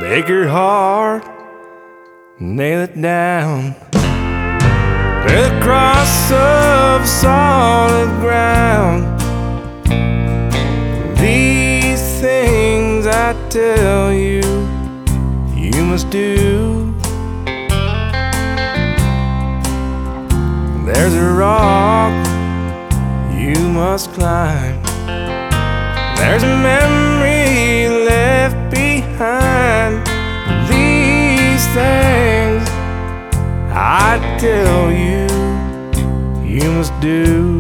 Take your heart, nail it down to the cross of solid ground. These things I tell you, you must do. There's a rock you must climb. There's a memory left behind. These things I tell you, you must do.